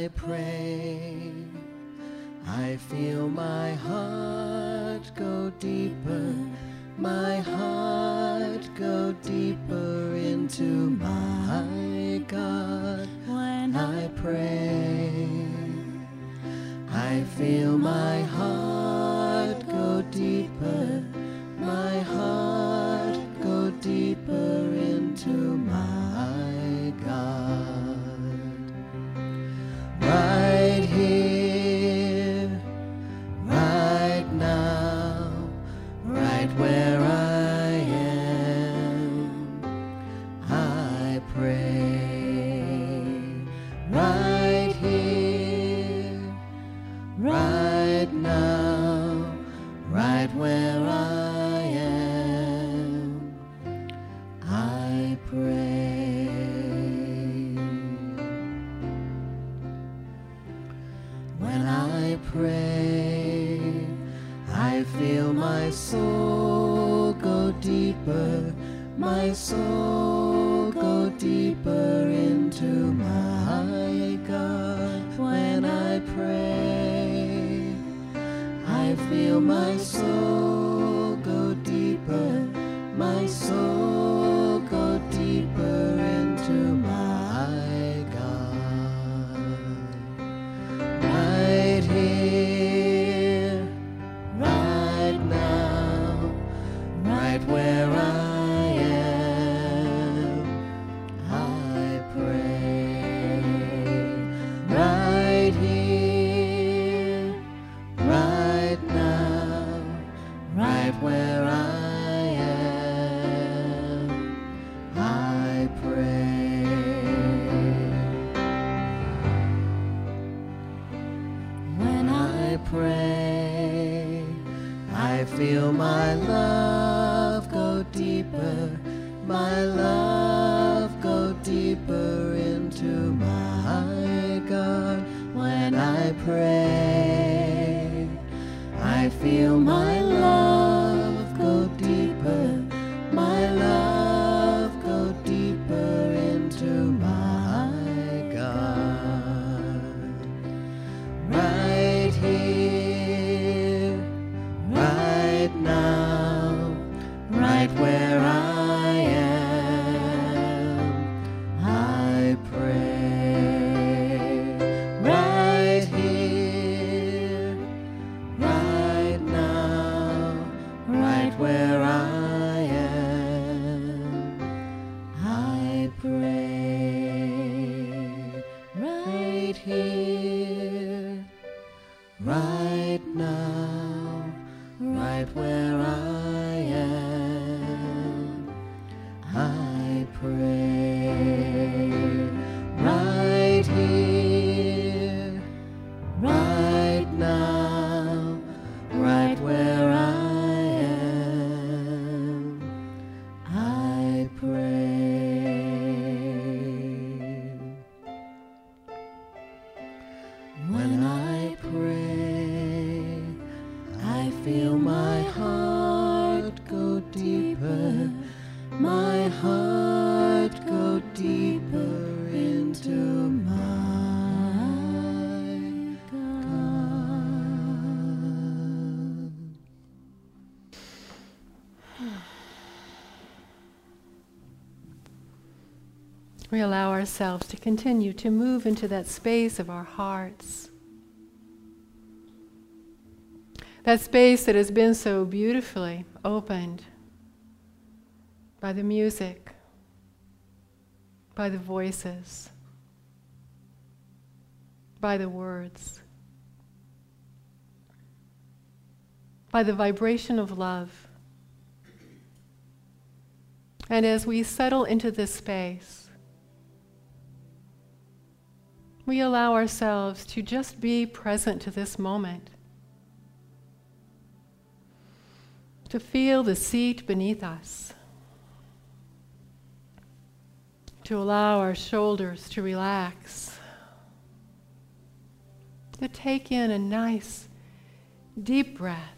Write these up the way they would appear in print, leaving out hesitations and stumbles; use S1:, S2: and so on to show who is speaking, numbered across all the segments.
S1: I pray, I feel my heart go deeper, my heart go deeper into my God. When I pray, I feel my heart go deeper, my heart go deeper into my God. Right here, right now, right where I am, I pray. Right here, right now, right where I am, I pray. When I pray, I feel my soul go deeper, my soul go deeper into my God. When I pray, I feel my soul go deeper, my soul go deeper into my God. Right here, right now, right where I am, I pray. Right here, right now, right where I am, I pray. When I pray, I feel my love go deeper, my love go deeper into my God. When I pray, I feel my love go deeper, my love go deeper into my God. Right here, right now, right where I am, I pray. Right here, right now, right where I am, I pray. Right here, right now, right where I am, I pray. Right here, right now, right where I am, I pray. When I pray, I feel my heart go deeper, my heart go deeper into my God.
S2: We allow ourselves to continue to move into that space of our hearts. That space that has been so beautifully opened by the music, by the voices, by the words, by the vibration of love. And as we settle into this space, we allow ourselves to just be present to this moment, to feel the seat beneath us, to allow our shoulders to relax, to take in a nice deep breath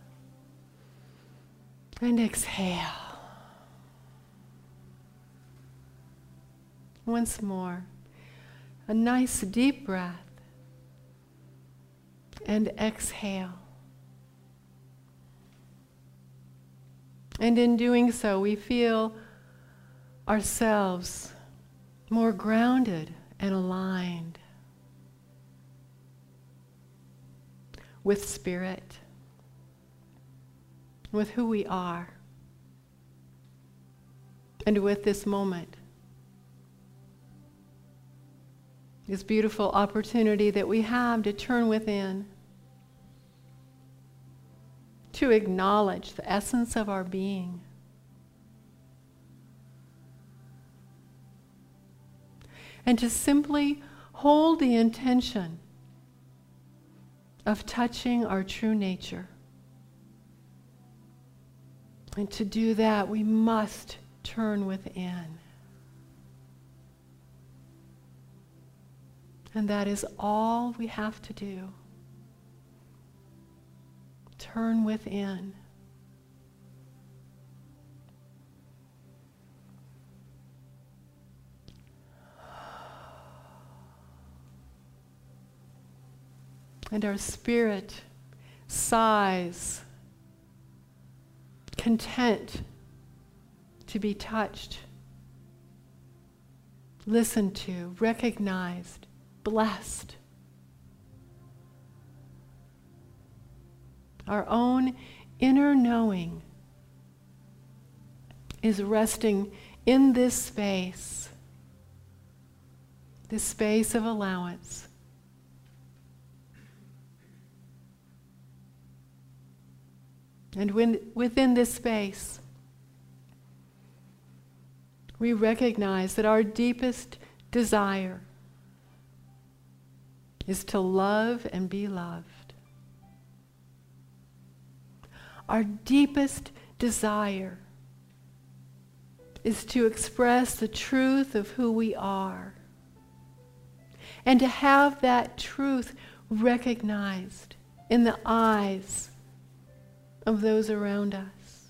S2: and exhale. Once more, a nice deep breath and exhale. And in doing so, we feel ourselves more grounded and aligned with spirit, with who we are, and with this moment. This beautiful opportunity that we have to turn within, to acknowledge the essence of our being. And to simply hold the intention of touching our true nature. And to do that, we must turn within. And that is all we have to do. Turn within. And our spirit sighs, content to be touched, listened to, recognized, blessed. Our own inner knowing is resting in this space of allowance. And within this space, we recognize that our deepest desire is to love and be loved. Our deepest desire is to express the truth of who we are and to have that truth recognized in the eyes of those around us.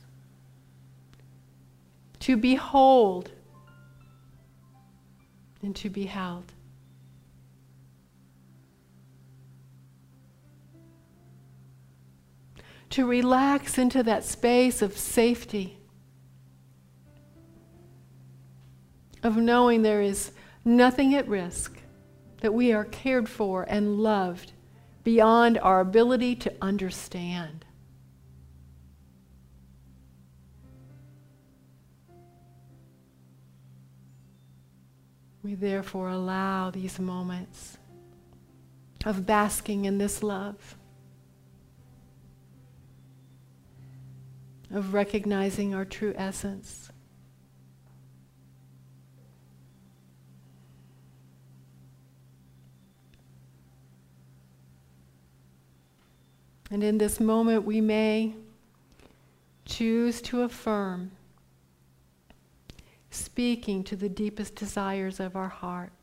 S2: To behold and to be held. To relax into that space of safety, of knowing there is nothing at risk, that we are cared for and loved beyond our ability to understand. We therefore allow these moments of basking in this love, of recognizing our true essence. And in this moment, we may choose to affirm, speaking to the deepest desires of our heart,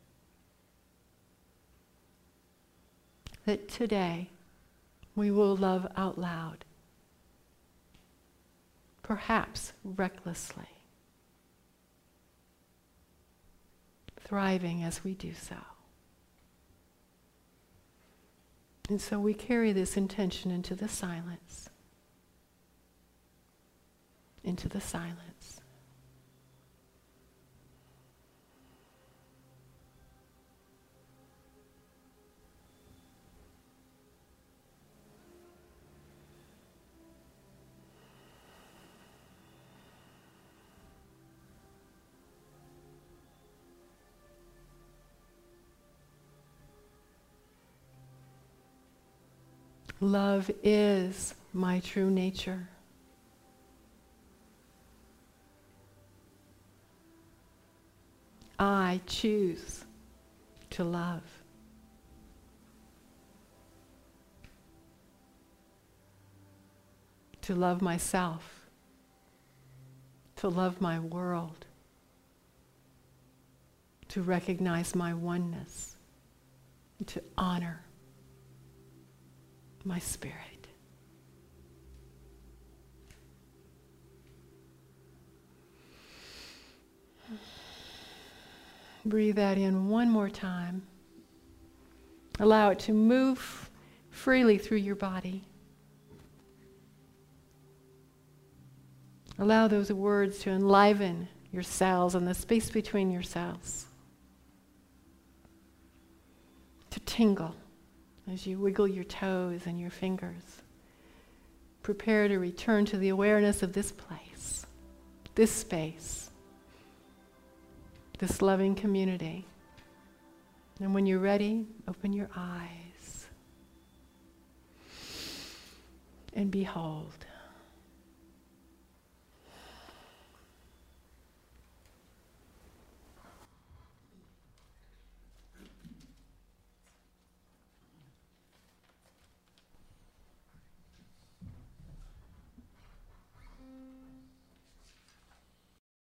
S2: that today we will love out loud, perhaps recklessly, thriving as we do so. And so we carry this intention into the silence. Into the silence. Love is my true nature. I choose to love. To love myself. To love my world. To recognize my oneness. To honor my spirit. Breathe that in one more time. Allow it to move freely through your body. Allow those words to enliven your cells and the space between your cells, to tingle as you wiggle your toes and your fingers. Prepare to return to the awareness of this place, this space, this loving community. And when you're ready, open your eyes and behold.